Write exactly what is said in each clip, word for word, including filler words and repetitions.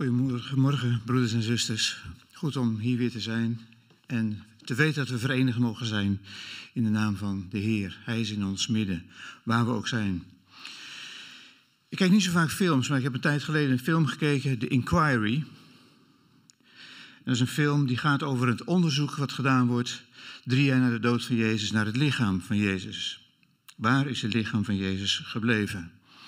Goedemorgen, broeders en zusters. Goed om hier weer te zijn en te weten dat we verenigd mogen zijn in de naam van de Heer. Hij is in ons midden, waar we ook zijn. Ik kijk niet zo vaak films, maar ik heb een tijd geleden een film gekeken, The Inquiry. Dat is een film die gaat over het onderzoek wat gedaan wordt drie jaar na de dood van Jezus naar het lichaam van Jezus. Waar is het lichaam van Jezus gebleven?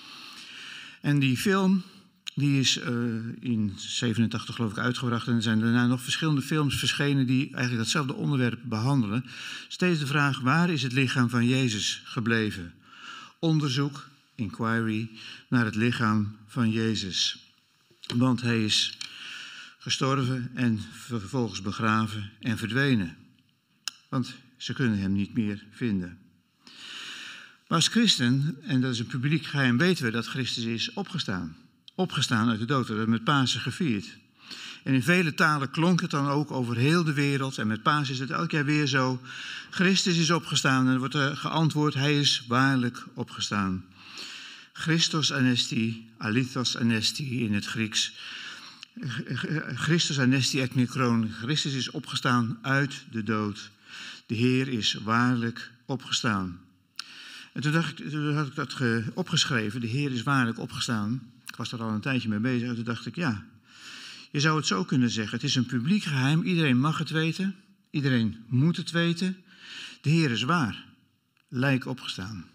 En die film die is uh, in zevenentachtig geloof ik uitgebracht en er zijn daarna nog verschillende films verschenen die eigenlijk datzelfde onderwerp behandelen. Steeds de vraag, waar is het lichaam van Jezus gebleven? Onderzoek, inquiry, naar het lichaam van Jezus. Want hij is gestorven en vervolgens begraven en verdwenen. Want ze kunnen hem niet meer vinden. Maar als christen, en dat is een publiek geheim, weten we dat Christus is opgestaan. Opgestaan uit de dood, we hebben met Pasen gevierd. En in vele talen klonk het dan ook over heel de wereld. En met Pasen is het elk jaar weer zo. Christus is opgestaan en er wordt er geantwoord, hij is waarlijk opgestaan. Christos anesti, alithos anesti in het Grieks. Christus anesti ek mikron. Christus is opgestaan uit de dood. De Heer is waarlijk opgestaan. En toen, dacht ik, toen had ik dat opgeschreven, de Heer is waarlijk opgestaan. Ik was daar al een tijdje mee bezig en toen dacht ik, ja, je zou het zo kunnen zeggen. Het is een publiek geheim, iedereen mag het weten, iedereen moet het weten. De Heer is waar, lijk opgestaan.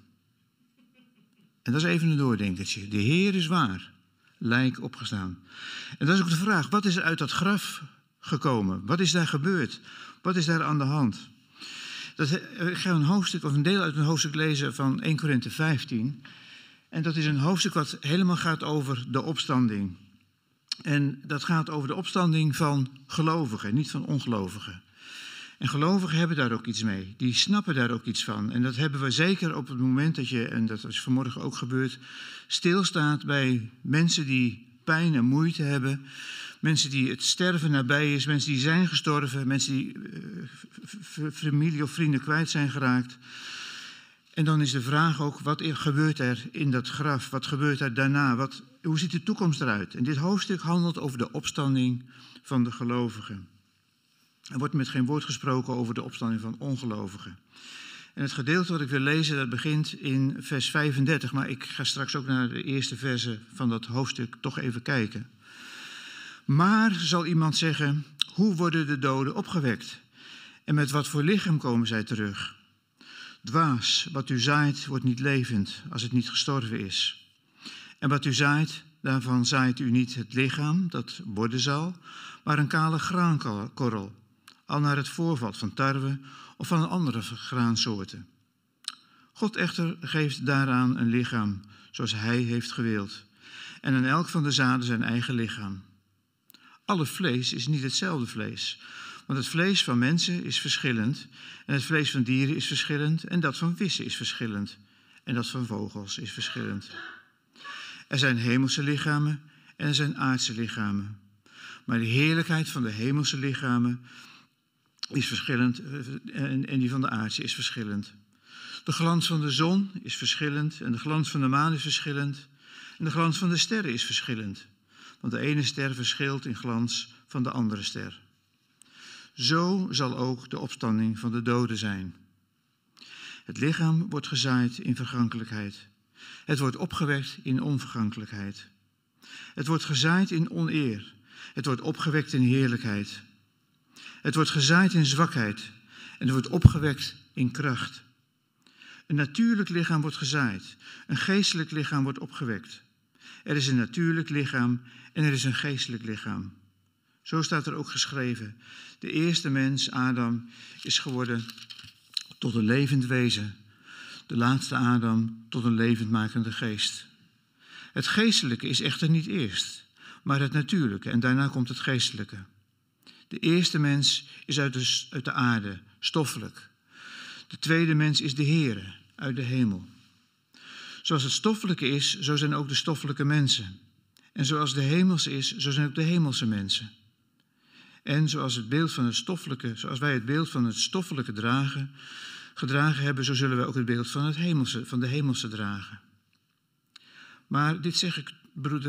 En dat is even een doordenkertje. De Heer is waar, lijk opgestaan. En dat is ook de vraag, wat is er uit dat graf gekomen? Wat is daar gebeurd? Wat is daar aan de hand? Dat, ik ga een hoofdstuk of een deel uit een hoofdstuk lezen van eerste Korinthe vijftien. En dat is een hoofdstuk wat helemaal gaat over de opstanding. En dat gaat over de opstanding van gelovigen, niet van ongelovigen. En gelovigen hebben daar ook iets mee. Die snappen daar ook iets van. En dat hebben we zeker op het moment dat je, en dat is vanmorgen ook gebeurd, stilstaat bij mensen die pijn en moeite hebben. Mensen die het sterven nabij is, mensen die zijn gestorven, mensen die uh, familie of vrienden kwijt zijn geraakt. En dan is de vraag ook, wat gebeurt er in dat graf? Wat gebeurt er daarna? Wat, hoe ziet de toekomst eruit? En dit hoofdstuk handelt over de opstanding van de gelovigen. Er wordt met geen woord gesproken over de opstanding van ongelovigen. En het gedeelte wat ik wil lezen, dat begint in vers vijfendertig. Maar ik ga straks ook naar de eerste verse van dat hoofdstuk toch even kijken. Maar, zal iemand zeggen, hoe worden de doden opgewekt? En met wat voor lichaam komen zij terug? Dwaas, wat u zaait, wordt niet levend als het niet gestorven is. En wat u zaait, daarvan zaait u niet het lichaam, dat worden zal, maar een kale graankorrel, al naar het voorval van tarwe of van andere graansoorten. God echter geeft daaraan een lichaam, zoals hij heeft gewild, en aan elk van de zaden zijn eigen lichaam. Alle vlees is niet hetzelfde vlees, want het vlees van mensen is verschillend en het vlees van dieren is verschillend en dat van vissen is verschillend en dat van vogels is verschillend. Er zijn hemelse lichamen en er zijn aardse lichamen, maar de heerlijkheid van de hemelse lichamen is verschillend en die van de aardse is verschillend. De glans van de zon is verschillend en de glans van de maan is verschillend en de glans van de sterren is verschillend. Want de ene ster verschilt in glans van de andere ster. Zo zal ook de opstanding van de doden zijn. Het lichaam wordt gezaaid in vergankelijkheid. Het wordt opgewekt in onvergankelijkheid. Het wordt gezaaid in oneer. Het wordt opgewekt in heerlijkheid. Het wordt gezaaid in zwakheid. En het wordt opgewekt in kracht. Een natuurlijk lichaam wordt gezaaid. Een geestelijk lichaam wordt opgewekt. Er is een natuurlijk lichaam en er is een geestelijk lichaam. Zo staat er ook geschreven. De eerste mens, Adam, is geworden tot een levend wezen. De laatste Adam tot een levendmakende geest. Het geestelijke is echter niet eerst, maar het natuurlijke en daarna komt het geestelijke. De eerste mens is uit de, uit de aarde, stoffelijk. De tweede mens is de Heere, uit de hemel. Zoals het stoffelijke is, zo zijn ook de stoffelijke mensen. En zoals de hemelse is, zo zijn ook de hemelse mensen. En zoals het beeld van het stoffelijke, zoals wij het beeld van het stoffelijke dragen, gedragen hebben, zo zullen wij ook het beeld van het hemelse, van de hemelse dragen. Maar dit zeg ik, broeders,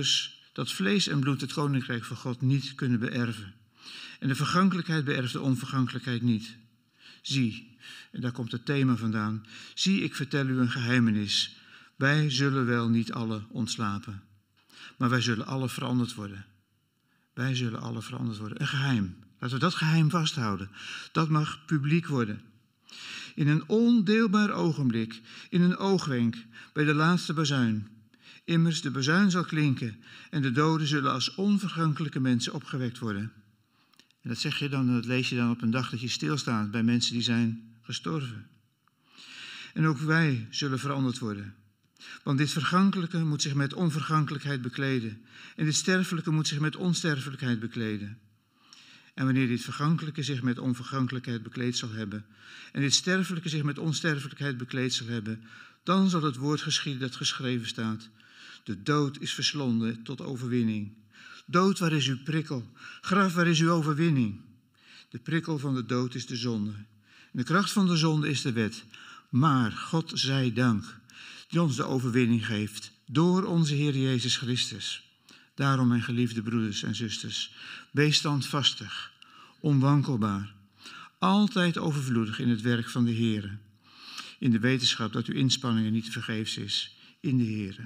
dat vlees en bloed het koninkrijk van God niet kunnen beërven. En de vergankelijkheid beërft de onvergankelijkheid niet. Zie, en daar komt het thema vandaan. Zie, ik vertel u een geheimenis. Wij zullen wel niet alle ontslapen. Maar wij zullen alle veranderd worden. Wij zullen alle veranderd worden. Een geheim. Laten we dat geheim vasthouden. Dat mag publiek worden. In een ondeelbaar ogenblik, in een oogwenk, bij de laatste bazuin. Immers, de bazuin zal klinken en de doden zullen als onvergankelijke mensen opgewekt worden. En dat zeg je dan, dat lees je dan op een dag dat je stilstaat bij mensen die zijn gestorven. En ook wij zullen veranderd worden. Want dit vergankelijke moet zich met onvergankelijkheid bekleden. En dit sterfelijke moet zich met onsterfelijkheid bekleden. En wanneer dit vergankelijke zich met onvergankelijkheid bekleed zal hebben, en dit sterfelijke zich met onsterfelijkheid bekleed zal hebben, dan zal het woord geschieden dat geschreven staat. De dood is verslonden tot overwinning. Dood, waar is uw prikkel? Graf, waar is uw overwinning? De prikkel van de dood is de zonde. En de kracht van de zonde is de wet. Maar God zij dank, die ons de overwinning geeft, door onze Heer Jezus Christus. Daarom, mijn geliefde broeders en zusters, wees standvastig, onwankelbaar, altijd overvloedig in het werk van de Heer, in de wetenschap dat uw inspanningen niet vergeefs is in de Heer.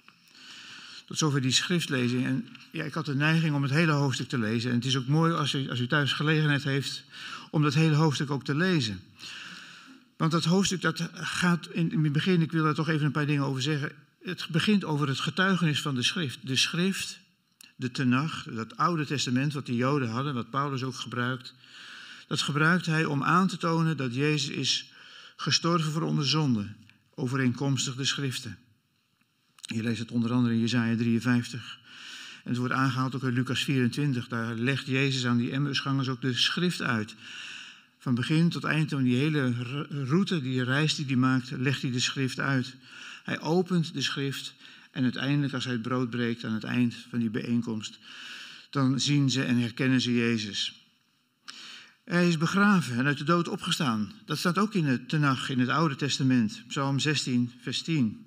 Tot zover die schriftlezing. En ja, ik had de neiging om het hele hoofdstuk te lezen. En het is ook mooi als u, als u thuis gelegenheid heeft om dat hele hoofdstuk ook te lezen. Want dat hoofdstuk dat gaat in, in het begin, ik wil daar toch even een paar dingen over zeggen. Het begint over het getuigenis van de schrift. De schrift, de Tenach, dat Oude Testament wat de Joden hadden, wat Paulus ook gebruikt. Dat gebruikt hij om aan te tonen dat Jezus is gestorven voor onze zonden, overeenkomstig de schriften. Je leest het onder andere in Jesaja drieënvijftig. En het wordt aangehaald ook in Lucas vierentwintig. Daar legt Jezus aan die Emmausgangers ook de schrift uit. Van begin tot eind, van die hele route, die reis die hij maakt, legt hij de schrift uit. Hij opent de schrift en uiteindelijk, als hij het brood breekt aan het eind van die bijeenkomst, dan zien ze en herkennen ze Jezus. Hij is begraven en uit de dood opgestaan. Dat staat ook in het Tenach, in het Oude Testament, Psalm zestien, vers tien.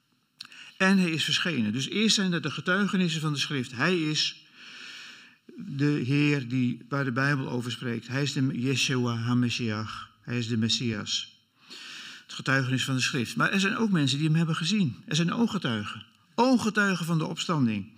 En hij is verschenen. Dus eerst zijn dat de getuigenissen van de schrift. Hij is de Heer die, waar de Bijbel over spreekt. Hij is de Yeshua HaMashiach. Hij is de Messias. Het getuigenis van de schrift. Maar er zijn ook mensen die hem hebben gezien. Er zijn ooggetuigen. Ooggetuigen van de opstanding.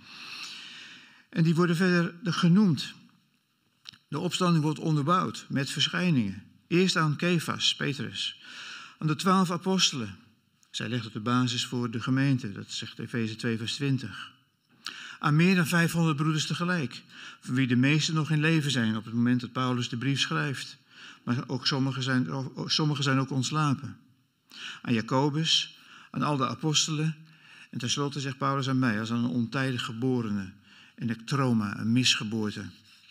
En die worden verder genoemd. De opstanding wordt onderbouwd met verschijningen. Eerst aan Kefas, Petrus. Aan de twaalf apostelen. Zij legt op de basis voor de gemeente. Dat zegt Efeze twee vers twintig. Aan meer dan vijfhonderd broeders tegelijk. Van wie de meesten nog in leven zijn op het moment dat Paulus de brief schrijft. Maar ook sommigen zijn, sommigen zijn ook ontslapen. Aan Jacobus, aan al de apostelen. En tenslotte zegt Paulus aan mij, als aan een ontijdig geborene. Een ectroma, een misgeboorte.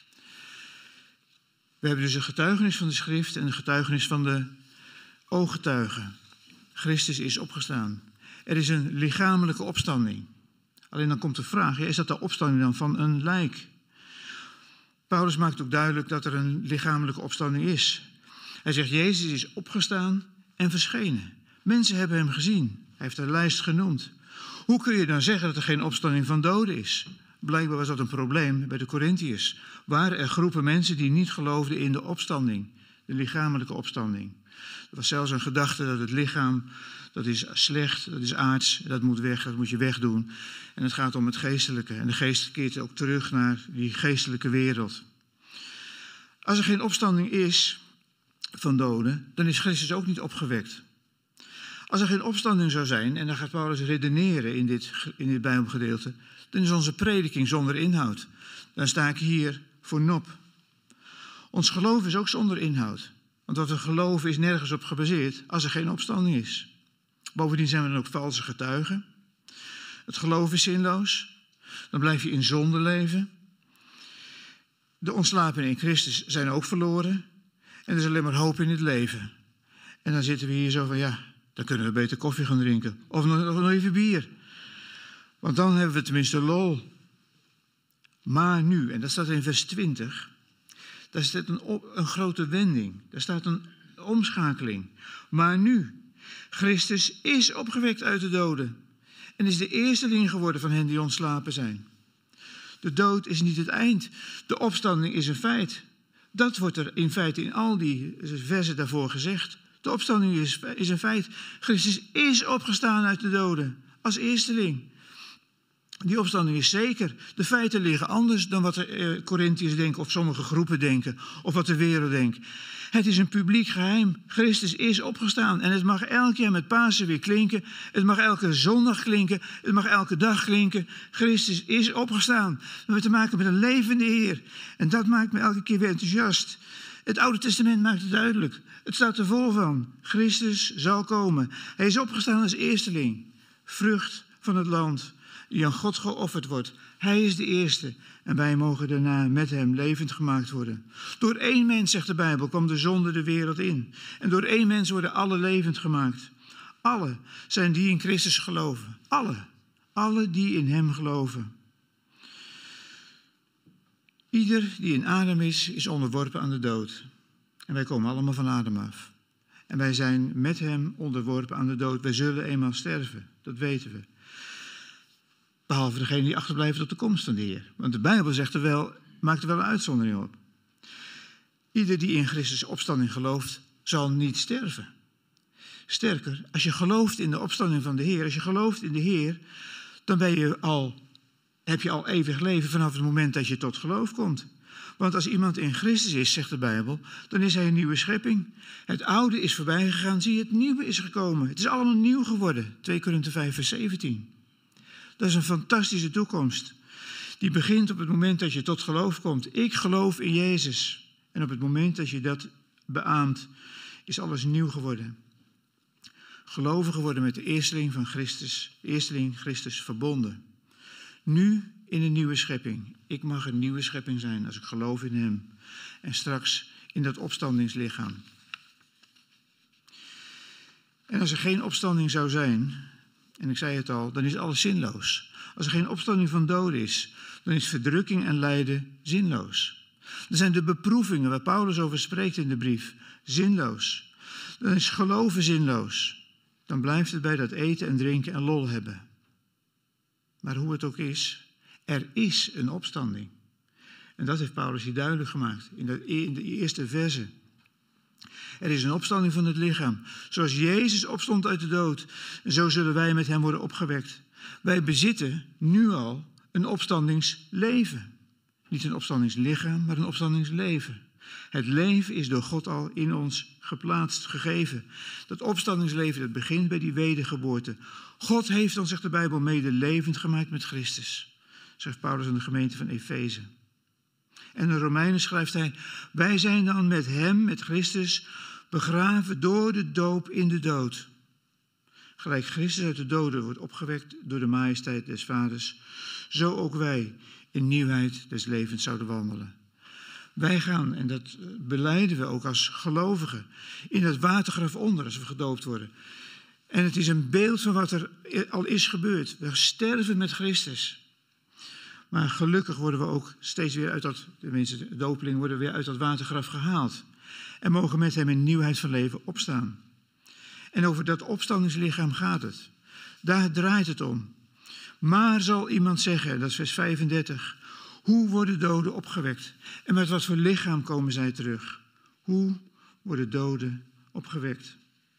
We hebben dus een getuigenis van de schrift en een getuigenis van de ooggetuigen. Christus is opgestaan. Er is een lichamelijke opstanding. Alleen dan komt de vraag, is dat de opstanding dan van een lijk? Paulus maakt ook duidelijk dat er een lichamelijke opstanding is. Hij zegt, Jezus is opgestaan en verschenen. Mensen hebben hem gezien. Hij heeft een lijst genoemd. Hoe kun je dan zeggen dat er geen opstanding van doden is? Blijkbaar was dat een probleem bij de Korintiërs. Waren er groepen mensen die niet geloofden in de opstanding, de lichamelijke opstanding. Er was zelfs een gedachte dat het lichaam, dat is slecht, dat is aards, dat moet weg, dat moet je wegdoen. En het gaat om het geestelijke. En de geest keert ook terug naar die geestelijke wereld. Als er geen opstanding is van doden, dan is Christus ook niet opgewekt. Als er geen opstanding zou zijn, en dan gaat Paulus redeneren in dit, in dit Bijbelgedeelte, dan is onze prediking zonder inhoud. Dan sta ik hier voor nop. Ons geloof is ook zonder inhoud. Want wat we geloven is nergens op gebaseerd als er geen opstanding is. Bovendien zijn we dan ook valse getuigen. Het geloof is zinloos. Dan blijf je in zonde leven. De ontslapenen in Christus zijn ook verloren. En er is alleen maar hoop in het leven. En dan zitten we hier zo van, ja, dan kunnen we beter koffie gaan drinken. Of nog, nog even bier. Want dan hebben we tenminste lol. Maar nu, en dat staat in vers twintig... Daar staat een, op, een grote wending. Daar staat een omschakeling. Maar nu, Christus is opgewekt uit de doden. En is de eersteling geworden van hen die ontslapen zijn. De dood is niet het eind. De opstanding is een feit. Dat wordt er in feite in al die versen daarvoor gezegd. De opstanding is, is een feit. Christus is opgestaan uit de doden als eersteling. Die opstanding is zeker. De feiten liggen anders dan wat de Corinthiërs denken of sommige groepen denken of wat de wereld denkt. Het is een publiek geheim. Christus is opgestaan en het mag elk jaar met Pasen weer klinken. Het mag elke zondag klinken. Het mag elke dag klinken. Christus is opgestaan. We hebben te maken met een levende Heer. En dat maakt me elke keer weer enthousiast. Het Oude Testament maakt het duidelijk. Het staat er vol van. Christus zal komen. Hij is opgestaan als eersteling. Vrucht van het land die aan God geofferd wordt. Hij is de eerste en wij mogen daarna met hem levend gemaakt worden. Door één mens, zegt de Bijbel, kwam de zonde de wereld in. En door één mens worden alle levend gemaakt. Alle zijn die in Christus geloven. Alle. Alle die in hem geloven. Ieder die in Adam is, is onderworpen aan de dood. En wij komen allemaal van Adam af. En wij zijn met hem onderworpen aan de dood. Wij zullen eenmaal sterven, dat weten we. Behalve degene die achterblijven tot de komst van de Heer. Want de Bijbel zegt er wel, maakt er wel een uitzondering op. Ieder die in Christus opstanding gelooft, zal niet sterven. Sterker, als je gelooft in de opstanding van de Heer, als je gelooft in de Heer, dan ben je al, heb je al eeuwig leven vanaf het moment dat je tot geloof komt. Want als iemand in Christus is, zegt de Bijbel, dan is hij een nieuwe schepping. Het oude is voorbij gegaan, zie je, het nieuwe is gekomen. Het is allemaal nieuw geworden. twee Korinthe vijf vers zeventien. Dat is een fantastische toekomst. Die begint op het moment dat je tot geloof komt. Ik geloof in Jezus. En op het moment dat je dat beaamt, is alles nieuw geworden. Geloven geworden met de eersteling van Christus, eersteling Christus verbonden. Nu in een nieuwe schepping. Ik mag een nieuwe schepping zijn als ik geloof in hem. En straks in dat opstandingslichaam. En als er geen opstanding zou zijn, en ik zei het al, dan is alles zinloos. Als er geen opstanding van doden is, dan is verdrukking en lijden zinloos. Dan zijn de beproevingen waar Paulus over spreekt in de brief zinloos. Dan is geloven zinloos. Dan blijft het bij dat eten en drinken en lol hebben. Maar hoe het ook is, er is een opstanding. En dat heeft Paulus hier duidelijk gemaakt in de, in de eerste verse. Er is een opstanding van het lichaam. Zoals Jezus opstond uit de dood, en zo zullen wij met hem worden opgewekt. Wij bezitten nu al een opstandingsleven. Niet een opstandingslichaam, maar een opstandingsleven. Het leven is door God al in ons geplaatst, gegeven. Dat opstandingsleven, dat begint bij die wedergeboorte. God heeft ons, zegt de Bijbel, mede levend gemaakt met Christus. Zegt Paulus aan de gemeente van Efeze. En in Romeinen schrijft hij, wij zijn dan met hem, met Christus, begraven door de doop in de dood. Gelijk Christus uit de doden wordt opgewekt door de majesteit des Vaders, zo ook wij in nieuwheid des levens zouden wandelen. Wij gaan, en dat belijden we ook als gelovigen, in het watergraf onder als we gedoopt worden. En het is een beeld van wat er al is gebeurd. We sterven met Christus. Maar gelukkig worden we ook steeds weer uit dat, tenminste de dopelingen worden weer uit dat watergraf gehaald. En mogen met hem in nieuwheid van leven opstaan. En over dat opstandingslichaam gaat het. Daar draait het om. Maar zal iemand zeggen, dat is vers vijfendertig, hoe worden doden opgewekt? En met wat voor lichaam komen zij terug? Hoe worden doden opgewekt?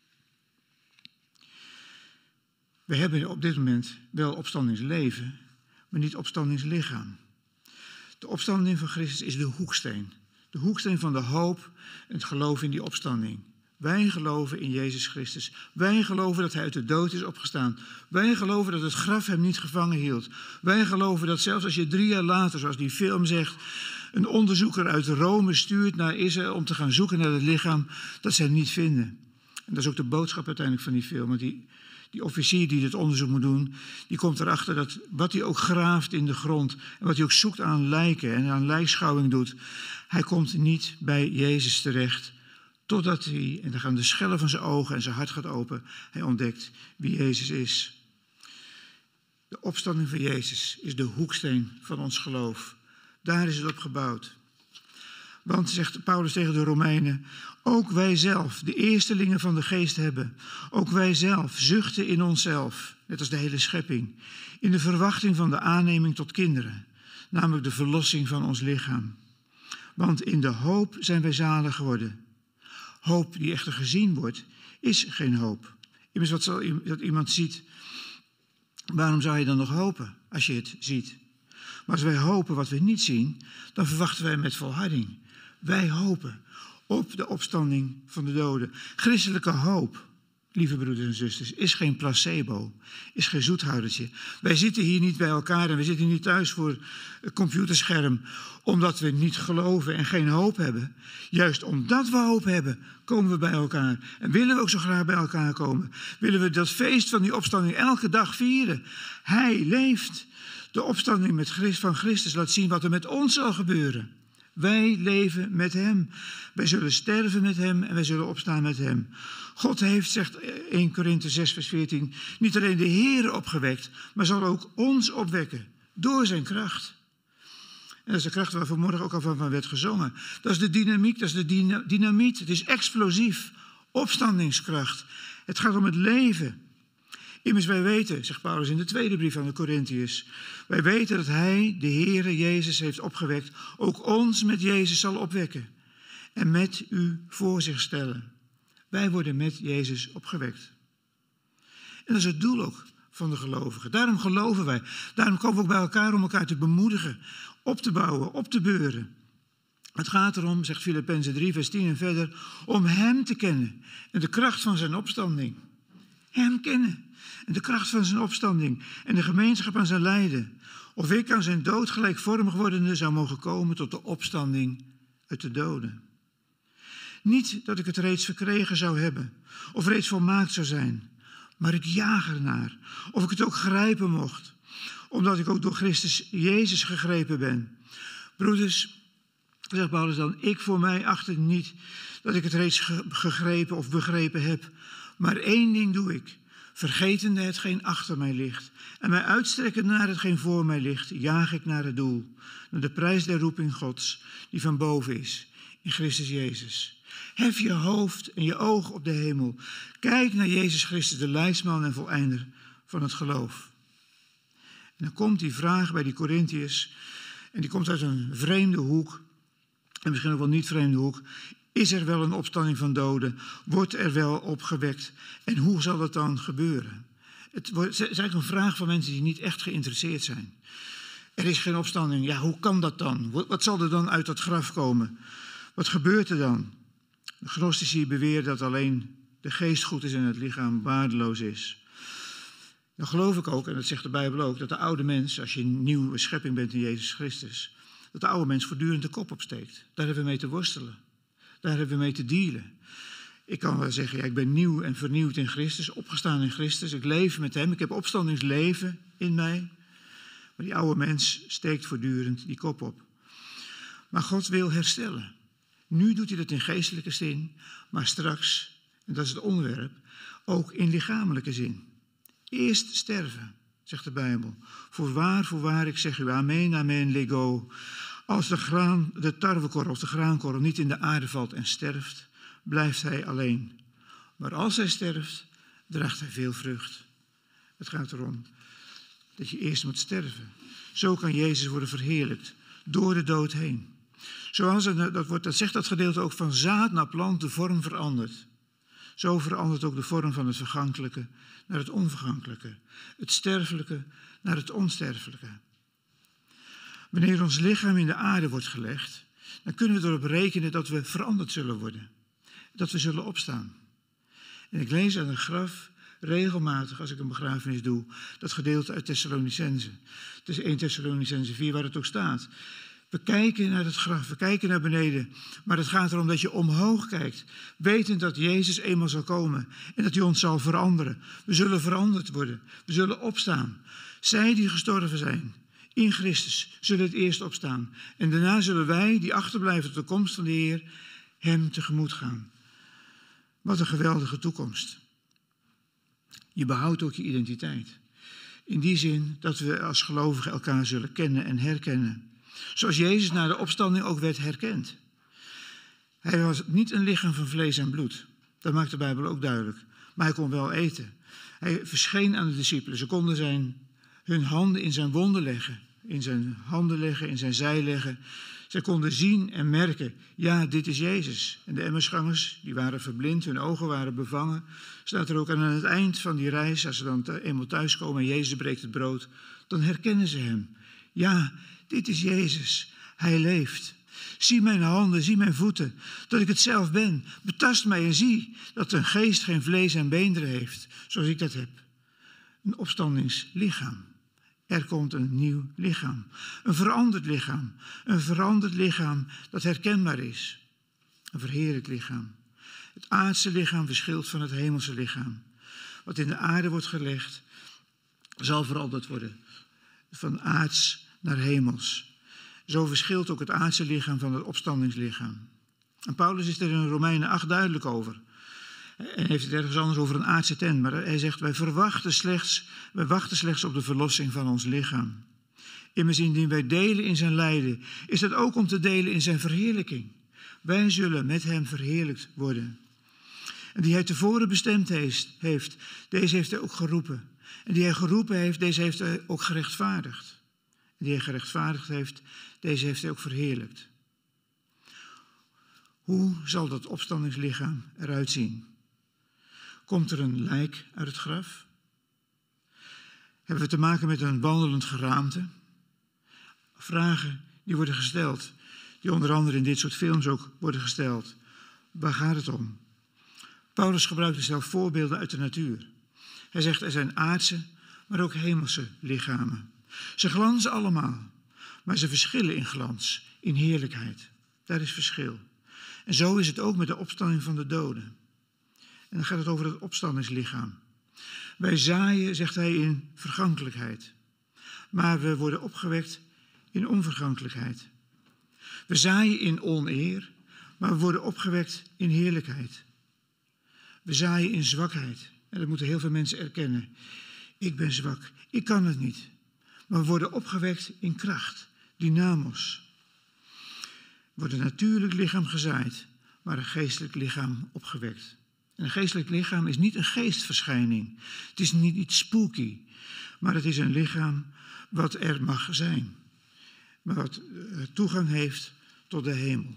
We hebben op dit moment wel opstandingsleven, maar niet opstandingslichaam. De opstanding van Christus is de hoeksteen. De hoeksteen van de hoop en het geloof in die opstanding. Wij geloven in Jezus Christus. Wij geloven dat hij uit de dood is opgestaan. Wij geloven dat het graf hem niet gevangen hield. Wij geloven dat zelfs als je drie jaar later, zoals die film zegt, een onderzoeker uit Rome stuurt naar Israël om te gaan zoeken naar het lichaam, dat ze hem niet vinden. En dat is ook de boodschap uiteindelijk van die film. Want die, die officier die dit onderzoek moet doen, die komt erachter dat wat hij ook graaft in de grond en wat hij ook zoekt aan lijken en aan lijkschouwing doet, hij komt niet bij Jezus terecht. Totdat hij, en dan gaan de schellen van zijn ogen en zijn hart gaat open, hij ontdekt wie Jezus is. De opstanding van Jezus is de hoeksteen van ons geloof. Daar is het op gebouwd. Want, zegt Paulus tegen de Romeinen, ook wij zelf, de eerstelingen van de geest hebben, ook wij zelf zuchten in onszelf, net als de hele schepping, in de verwachting van de aanneming tot kinderen. namelijk de verlossing van ons lichaam. Want in de hoop zijn wij zalig geworden. Hoop die echter gezien wordt, is geen hoop. Immers wat zal dat iemand ziet, waarom zou je dan nog hopen als je het ziet? Maar als wij hopen wat we niet zien, dan verwachten wij met volharding. Wij hopen op de opstanding van de doden. Christelijke hoop, lieve broeders en zusters, is geen placebo, is geen zoethoudertje. Wij zitten hier niet bij elkaar en we zitten niet thuis voor het computerscherm omdat we niet geloven en geen hoop hebben. Juist omdat we hoop hebben, komen we bij elkaar. En willen we ook zo graag bij elkaar komen. Willen we dat feest van die opstanding elke dag vieren. Hij leeft. De opstanding met Christus, van Christus laat zien wat er met ons zal gebeuren. Wij leven met hem. Wij zullen sterven met hem en wij zullen opstaan met hem. God heeft, zegt eerste Korinthe zes vers veertien, niet alleen de Heer opgewekt, maar zal ook ons opwekken door zijn kracht. En dat is de kracht waar vanmorgen ook al van werd gezongen. Dat is de dynamiek, dat is de dyna- dynamiet. Het is explosief. Opstandingskracht. Het gaat om het leven. Immers wij weten, zegt Paulus in de tweede brief aan de Korintiërs, wij weten dat hij, de Heere Jezus, heeft opgewekt, ook ons met Jezus zal opwekken en met u voor zich stellen. Wij worden met Jezus opgewekt. En dat is het doel ook van de gelovigen. Daarom geloven wij. Daarom komen we ook bij elkaar om elkaar te bemoedigen, op te bouwen, op te beuren. Het gaat erom, zegt Filippenzen drie vers tien en verder, om hem te kennen en de kracht van zijn opstanding. Hem kennen en de kracht van zijn opstanding en de gemeenschap aan zijn lijden. Of ik aan zijn dood gelijkvormig wordende zou mogen komen tot de opstanding uit de doden. Niet dat ik het reeds verkregen zou hebben of reeds volmaakt zou zijn, maar ik jaag ernaar of ik het ook grijpen mocht, omdat ik ook door Christus Jezus gegrepen ben. Broeders, zegt Paulus dan, ik voor mij achter niet dat ik het reeds gegrepen of begrepen heb, maar één ding doe ik, vergetende hetgeen achter mij ligt en mij uitstrekkend naar hetgeen voor mij ligt, jaag ik naar het doel, naar de prijs der roeping Gods, die van boven is, in Christus Jezus. Hef je hoofd en je oog op de hemel. Kijk naar Jezus Christus, de leidsman en voleinder van het geloof. En dan komt die vraag bij die Korintiërs, en die komt uit een vreemde hoek, en misschien ook wel niet vreemde hoek. Is er wel een opstanding van doden? Wordt er wel opgewekt? En hoe zal het dan gebeuren? Het is eigenlijk een vraag van mensen die niet echt geïnteresseerd zijn. Er is geen opstanding. Ja, hoe kan dat dan? Wat zal er dan uit dat graf komen? Wat gebeurt er dan? De gnostici beweren dat alleen de geest goed is en het lichaam waardeloos is. Dan geloof ik ook, en dat zegt de Bijbel ook, dat de oude mens, als je een nieuwe schepping bent in Jezus Christus, dat de oude mens voortdurend de kop opsteekt. Daar hebben we mee te worstelen. Daar hebben we mee te dealen. Ik kan wel zeggen, ja, ik ben nieuw en vernieuwd in Christus, opgestaan in Christus. Ik leef met hem, ik heb opstandingsleven in mij. Maar die oude mens steekt voortdurend die kop op. Maar God wil herstellen. Nu doet hij dat in geestelijke zin, maar straks, en dat is het onderwerp, ook in lichamelijke zin. Eerst sterven, zegt de Bijbel. Voorwaar, voorwaar, ik zeg u, amen, amen, lego. Als de, graan, de tarwekorrel of de graankorrel niet in de aarde valt en sterft, blijft hij alleen. Maar als hij sterft, draagt hij veel vrucht. Het gaat erom dat je eerst moet sterven. Zo kan Jezus worden verheerlijkt, door de dood heen. Zoals het, dat, wordt, dat zegt dat gedeelte ook, van zaad naar plant de vorm verandert. Zo verandert ook de vorm van het vergankelijke naar het onvergankelijke. Het sterfelijke naar het onsterfelijke. Wanneer ons lichaam in de aarde wordt gelegd, dan kunnen we erop rekenen dat we veranderd zullen worden. Dat we zullen opstaan. En ik lees aan het graf regelmatig, als ik een begrafenis doe, dat gedeelte uit Thessalonicense. Het is eerste Thessalonicense vier waar het ook staat. We kijken naar het graf, we kijken naar beneden. Maar het gaat erom dat je omhoog kijkt. Wetend dat Jezus eenmaal zal komen. En dat hij ons zal veranderen. We zullen veranderd worden. We zullen opstaan. Zij die gestorven zijn in Christus zullen het eerst opstaan. En daarna zullen wij, die achterblijven tot de komst van de Heer, hem tegemoet gaan. Wat een geweldige toekomst. Je behoudt ook je identiteit. In die zin dat we als gelovigen elkaar zullen kennen en herkennen. Zoals Jezus na de opstanding ook werd herkend. Hij was niet een lichaam van vlees en bloed. Dat maakt de Bijbel ook duidelijk. Maar hij kon wel eten. Hij verscheen aan de discipelen. Ze konden zijn, hun handen in zijn wonden leggen. in zijn handen leggen, in zijn zij leggen. Zij konden zien en merken, ja, dit is Jezus. En de Emmausgangers, die waren verblind, hun ogen waren bevangen. Staat er ook aan het eind van die reis, als ze dan eenmaal thuiskomen en Jezus breekt het brood, dan herkennen ze hem. Ja, dit is Jezus. Hij leeft. Zie mijn handen, zie mijn voeten, dat ik het zelf ben. Betast mij en zie dat een geest geen vlees en beenderen heeft, zoals ik dat heb. Een opstandingslichaam. Er komt een nieuw lichaam. Een veranderd lichaam. Een veranderd lichaam dat herkenbaar is. Een verheerlijk lichaam. Het aardse lichaam verschilt van het hemelse lichaam. Wat in de aarde wordt gelegd, zal veranderd worden. Van aards naar hemels. Zo verschilt ook het aardse lichaam van het opstandingslichaam. En Paulus is er in Romeinen acht duidelijk over. En heeft het ergens anders over een aardse tent. Maar hij zegt, wij verwachten slechts, wij wachten slechts op de verlossing van ons lichaam. Immers indien wij delen in zijn lijden, is dat ook om te delen in zijn verheerlijking. Wij zullen met hem verheerlijkt worden. En die hij tevoren bestemd heeft, deze heeft hij ook geroepen. En die hij geroepen heeft, deze heeft hij ook gerechtvaardigd. En die hij gerechtvaardigd heeft, deze heeft hij ook verheerlijkt. Hoe zal dat opstandingslichaam eruit zien? Komt er een lijk uit het graf? Hebben we te maken met een wandelend geraamte? Vragen die worden gesteld, die onder andere in dit soort films ook worden gesteld. Waar gaat het om? Paulus gebruikte zelf voorbeelden uit de natuur. Hij zegt, er zijn aardse, maar ook hemelse lichamen. Ze glanzen allemaal, maar ze verschillen in glans, in heerlijkheid. Daar is verschil. En zo is het ook met de opstanding van de doden. En dan gaat het over het opstandingslichaam. Wij zaaien, zegt hij, in vergankelijkheid. Maar we worden opgewekt in onvergankelijkheid. We zaaien in oneer, maar we worden opgewekt in heerlijkheid. We zaaien in zwakheid. En dat moeten heel veel mensen erkennen. Ik ben zwak, ik kan het niet. Maar we worden opgewekt in kracht, dynamos. Er wordt een natuurlijk lichaam gezaaid, maar een geestelijk lichaam opgewekt. En een geestelijk lichaam is niet een geestverschijning. Het is niet iets spooky, maar het is een lichaam wat er mag zijn. Maar wat toegang heeft tot de hemel.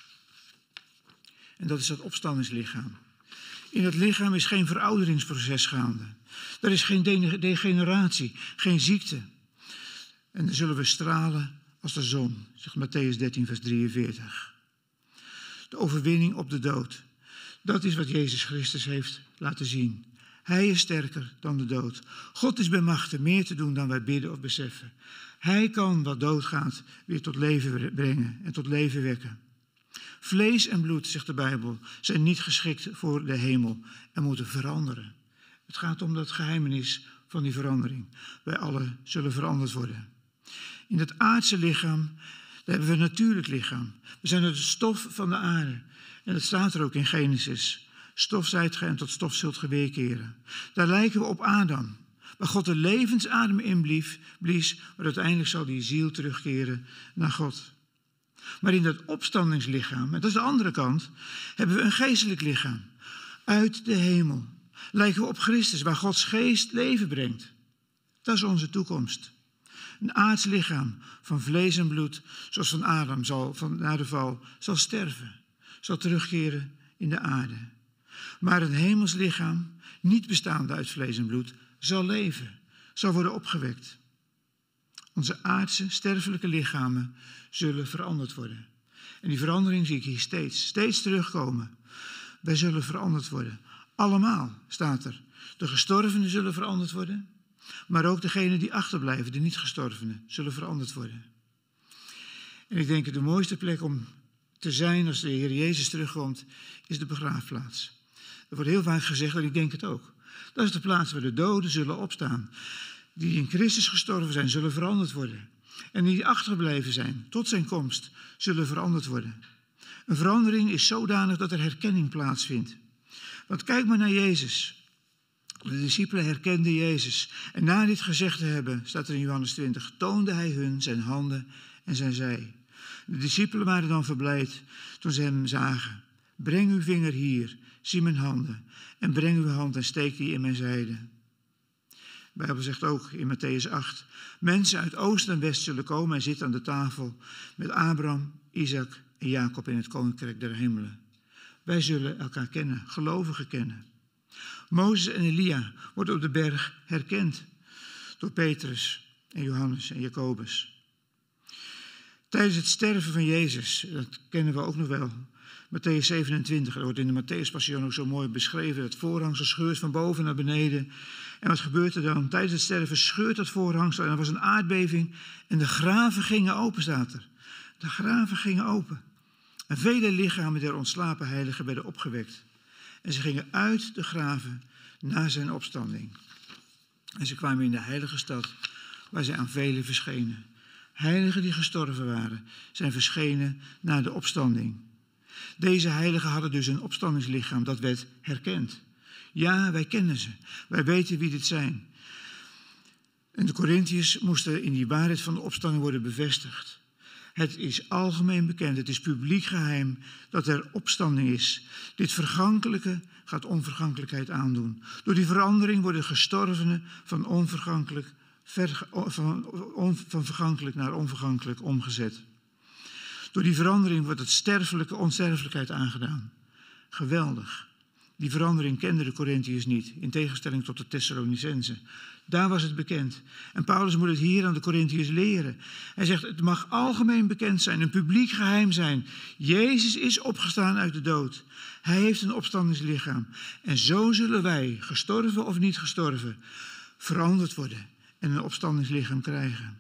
En dat is dat opstandingslichaam. In het lichaam is geen verouderingsproces gaande. Er is geen degeneratie, geen ziekte. En dan zullen we stralen als de zon, zegt Mattheüs dertien, vers drieënveertig. De overwinning op de dood. Dat is wat Jezus Christus heeft laten zien. Hij is sterker dan de dood. God is bij machte meer te doen dan wij bidden of beseffen. Hij kan wat doodgaat weer tot leven brengen en tot leven wekken. Vlees en bloed, zegt de Bijbel, zijn niet geschikt voor de hemel en moeten veranderen. Het gaat om dat geheimenis van die verandering. Wij allen zullen veranderd worden. In het aardse lichaam, daar hebben we een natuurlijk lichaam. We zijn het stof van de aarde. En dat staat er ook in Genesis. Stof zijt ge en tot stof zult ge weerkeren. Daar lijken we op Adam. Waar God de levensadem in blies, blies, maar uiteindelijk zal die ziel terugkeren naar God. Maar in dat opstandingslichaam, en dat is de andere kant, hebben we een geestelijk lichaam. Uit de hemel. Lijken we op Christus, waar Gods geest leven brengt. Dat is onze toekomst. Een aards lichaam van vlees en bloed, zoals van Adam zal, van, na de val, zal sterven. Zal terugkeren in de aarde. Maar een hemels lichaam, niet bestaande uit vlees en bloed, zal leven. Zal worden opgewekt. Onze aardse, sterfelijke lichamen zullen veranderd worden. En die verandering zie ik hier steeds, steeds terugkomen. Wij zullen veranderd worden. Allemaal, staat er. De gestorvenen zullen veranderd worden. Maar ook degenen die achterblijven, de niet gestorvenen, zullen veranderd worden. En ik denk dat de mooiste plek om te zijn als de Heer Jezus terugkomt, is de begraafplaats. Er wordt heel vaak gezegd, en ik denk het ook. Dat is de plaats waar de doden zullen opstaan. Die in Christus gestorven zijn, zullen veranderd worden. En die achtergebleven zijn, tot zijn komst, zullen veranderd worden. Een verandering is zodanig dat er herkenning plaatsvindt. Want kijk maar naar Jezus. De discipelen herkenden Jezus. En na dit gezegd te hebben, staat er in Johannes twintig, toonde hij hun zijn handen en zijn zij. De discipelen waren dan verblijd toen ze hem zagen. Breng uw vinger hier, zie mijn handen. En breng uw hand en steek die in mijn zijde. De Bijbel zegt ook in Matthäus acht, mensen uit oost en west zullen komen en zitten aan de tafel met Abraham, Isaac en Jacob in het koninkrijk der hemelen. Wij zullen elkaar kennen, gelovigen kennen. Mozes en Elia worden op de berg herkend door Petrus en Johannes en Jacobus. Tijdens het sterven van Jezus, dat kennen we ook nog wel, Matthäus zevenentwintig, dat wordt in de Matthäus Passion ook zo mooi beschreven. Het voorhangsel scheurt van boven naar beneden. En wat gebeurt er dan? Tijdens het sterven scheurt dat voorhangsel en er was een aardbeving en de graven gingen open, staat er. De graven gingen open. En vele lichamen der ontslapen heiligen werden opgewekt. En ze gingen uit de graven na zijn opstanding. En ze kwamen in de heilige stad waar zij aan velen verschenen. Heiligen die gestorven waren, zijn verschenen na de opstanding. Deze heiligen hadden dus een opstandingslichaam, dat werd herkend. Ja, wij kennen ze. Wij weten wie dit zijn. En de Korintiërs moesten in die waarheid van de opstanding worden bevestigd. Het is algemeen bekend, het is publiek geheim dat er opstanding is. Dit vergankelijke gaat onvergankelijkheid aandoen. Door die verandering worden gestorvenen van, onvergankelijk, ver, van, on, van vergankelijk naar onvergankelijk omgezet. Door die verandering wordt het sterfelijke onsterfelijkheid aangedaan. Geweldig. Die verandering kenden de Korintiërs niet, in tegenstelling tot de Thessalonicenzen. Daar was het bekend. En Paulus moet het hier aan de Korintiërs leren. Hij zegt, het mag algemeen bekend zijn, een publiek geheim zijn. Jezus is opgestaan uit de dood. Hij heeft een opstandingslichaam. En zo zullen wij, gestorven of niet gestorven, veranderd worden en een opstandingslichaam krijgen.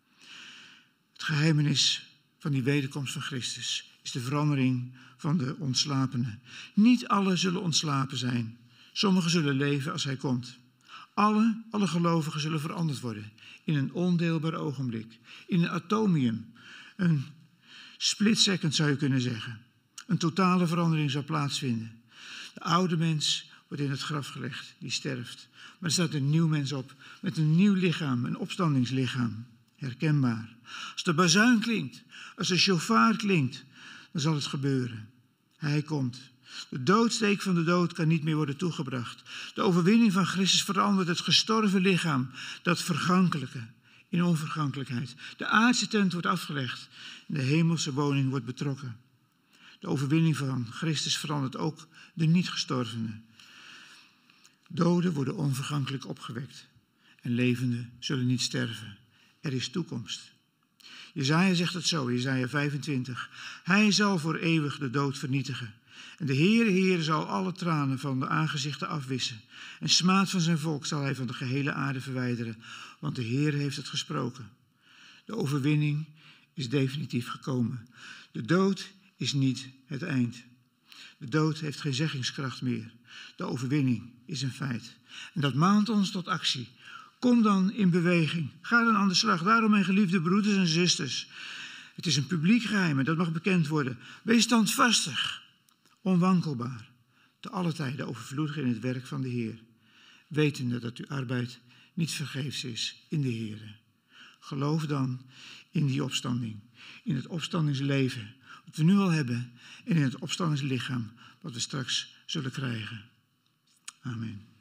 Het geheimenis van die wederkomst van Christus is de verandering van de ontslapenen. Niet alle zullen ontslapen zijn. Sommigen zullen leven als hij komt. Alle, alle gelovigen zullen veranderd worden in een ondeelbaar ogenblik. In een atomium. Een split second zou je kunnen zeggen. Een totale verandering zal plaatsvinden. De oude mens wordt in het graf gelegd, die sterft. Maar er staat een nieuw mens op met een nieuw lichaam, een opstandingslichaam. Herkenbaar. Als de bazuin klinkt, als de shofar klinkt, dan zal het gebeuren. Hij komt. De doodsteek van de dood kan niet meer worden toegebracht. De overwinning van Christus verandert het gestorven lichaam, dat vergankelijke, in onvergankelijkheid. De aardse tent wordt afgelegd en de hemelse woning wordt betrokken. De overwinning van Christus verandert ook de niet-gestorvenen. Doden worden onvergankelijk opgewekt en levenden zullen niet sterven. Er is toekomst. Jesaja zegt het zo, Jesaja vijfentwintig. Hij zal voor eeuwig de dood vernietigen. En de Heere, Heere zal alle tranen van de aangezichten afwissen. En smaad van zijn volk zal hij van de gehele aarde verwijderen. Want de Heere heeft het gesproken. De overwinning is definitief gekomen. De dood is niet het eind. De dood heeft geen zeggingskracht meer. De overwinning is een feit. En dat maant ons tot actie. Kom dan in beweging. Ga dan aan de slag. Daarom, mijn geliefde broeders en zusters. Het is een publiek geheim en dat mag bekend worden. Wees standvastig, onwankelbaar, te alle tijden overvloedig in het werk van de Heer. Wetende dat uw arbeid niet vergeefs is in de Heer. Geloof dan in die opstanding. In het opstandingsleven wat we nu al hebben. En in het opstandingslichaam wat we straks zullen krijgen. Amen.